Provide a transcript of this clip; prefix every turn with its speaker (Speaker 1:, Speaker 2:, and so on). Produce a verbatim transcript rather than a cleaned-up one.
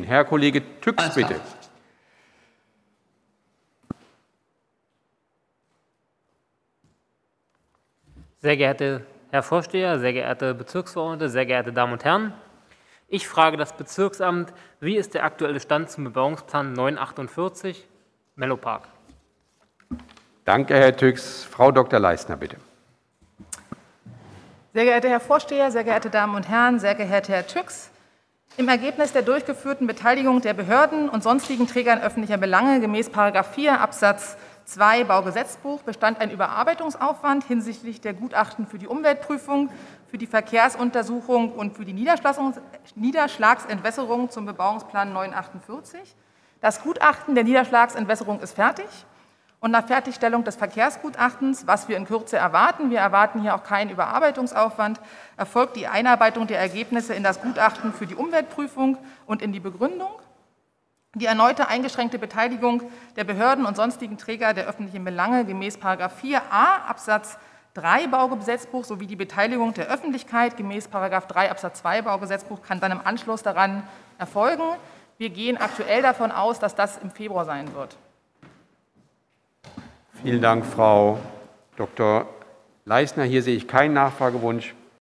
Speaker 1: Herr Kollege Tüx, bitte.
Speaker 2: Sehr geehrter Herr Vorsteher, sehr geehrte Bezirksverordnete, sehr geehrte Damen und Herren! Ich frage das Bezirksamt, wie ist der aktuelle Stand zum Bebauungsplan neun achtundvierzig Mellopark?
Speaker 1: Danke, Herr Tüx. Frau Doktor Leistner, bitte.
Speaker 3: Sehr geehrter Herr Vorsteher, sehr geehrte Damen und Herren, sehr geehrter Herr Tüx! Im Ergebnis der durchgeführten Beteiligung der Behörden und sonstigen Trägern öffentlicher Belange gemäß Paragraph vier Absatz zwei Baugesetzbuch bestand ein Überarbeitungsaufwand hinsichtlich der Gutachten für die Umweltprüfung, für die Verkehrsuntersuchung und für die Niederschlagsentwässerung zum Bebauungsplan neun achtundvierzig. Das Gutachten der Niederschlagsentwässerung ist fertig. Und nach Fertigstellung des Verkehrsgutachtens, was wir in Kürze erwarten, wir erwarten hier auch keinen Überarbeitungsaufwand, erfolgt die Einarbeitung der Ergebnisse in das Gutachten für die Umweltprüfung und in die Begründung. Die erneute eingeschränkte Beteiligung der Behörden und sonstigen Träger der öffentlichen Belange gemäß Paragraph vier a Absatz drei Baugesetzbuch sowie die Beteiligung der Öffentlichkeit gemäß Paragraph drei Absatz zwei Baugesetzbuch kann dann im Anschluss daran erfolgen. Wir gehen aktuell davon aus, dass das im Februar sein wird.
Speaker 1: Vielen Dank, Frau Doktor Leistner. Hier sehe ich keinen Nachfragewunsch.